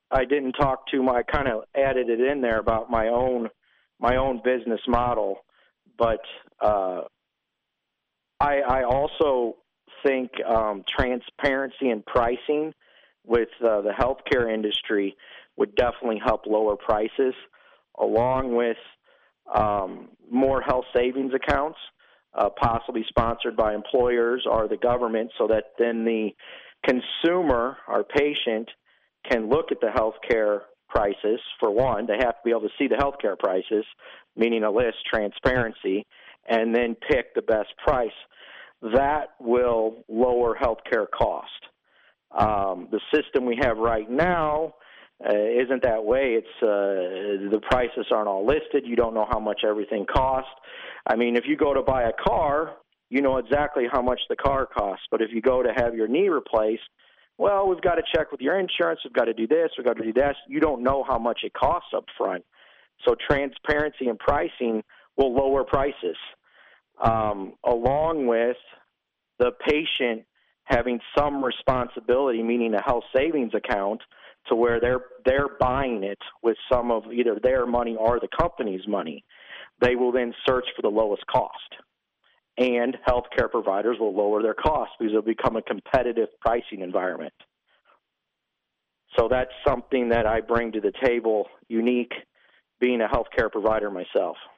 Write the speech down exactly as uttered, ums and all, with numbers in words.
I didn't talk to my, I kind of added it in there about my own, my own business model, but uh, I, I also think um, transparency in pricing with uh, the healthcare industry would definitely help lower prices, along with um, more health savings accounts, uh, possibly sponsored by employers or the government, so that then the consumer, our patient, can look at the healthcare prices. For one, they have to be able to see the healthcare prices, meaning a list, transparency, and then pick the best price. That will lower healthcare cost. Um, the system we have right now uh, isn't that way. It's uh, the prices aren't all listed. You don't know how much everything costs. I mean, if you go to buy a car, you know exactly how much the car costs. But if you go to have your knee replaced, well, we've got to check with your insurance. We've got to do this. We've got to do that. You don't know how much it costs up front. So transparency in pricing will lower prices, um, along with the patient having some responsibility, meaning a health savings account, to where they're they're buying it with some of either their money or the company's money. They will then search for the lowest cost, and healthcare providers will lower their costs because it'll become a competitive pricing environment. So that's something that I bring to the table, unique, being a healthcare provider myself.